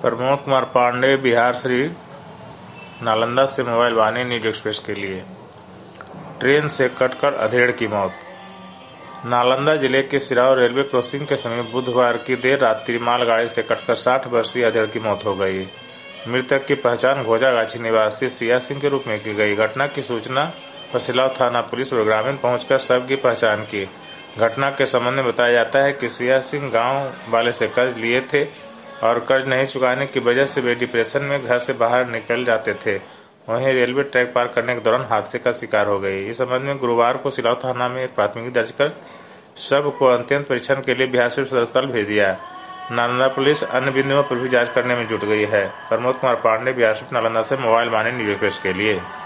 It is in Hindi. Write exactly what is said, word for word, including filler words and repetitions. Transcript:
प्रमोद कुमार पांडे, बिहार श्री नालंदा से मोबाइल वाणी न्यूज एक्सप्रेस के लिए। ट्रेन से कटकर अधेड़ की मौत। नालंदा जिले के सिराव रेलवे क्रॉसिंग के समीप बुधवार की देर रात्रि मालगाड़ी से कटकर साठ वर्षीय अधेड़ की मौत हो गई। मृतक की पहचान घोजागाछी निवासी सिया सिंह के रूप में की गई। घटना की सूचना पर सिलाव थाना पुलिस और ग्रामीण पहुंचकर शव की पहचान की। घटना के संबंध में बताया जाता है कि सिया सिंह गांव वाले से कर्ज लिए थे और कर्ज नहीं चुकाने की वजह से वे डिप्रेशन में घर से बाहर निकल जाते थे। वहीं रेलवे ट्रैक पार करने के दौरान हादसे का शिकार हो गई। इस संबंध में गुरुवार को सिलाव थाना में एक प्राथमिकी दर्ज कर शव को अंतिम परीक्षण के लिए बिहार सिविल सदर अस्पताल भेज दिया। नालंदा पुलिस अन्य बिंदुओं पर भी जांच करने में जुट गई है। प्रमोद कुमार पांडे, बिहार सिविल नालंदा से मोबाइल वाणी न्यूज एक्सप्रेस के लिए।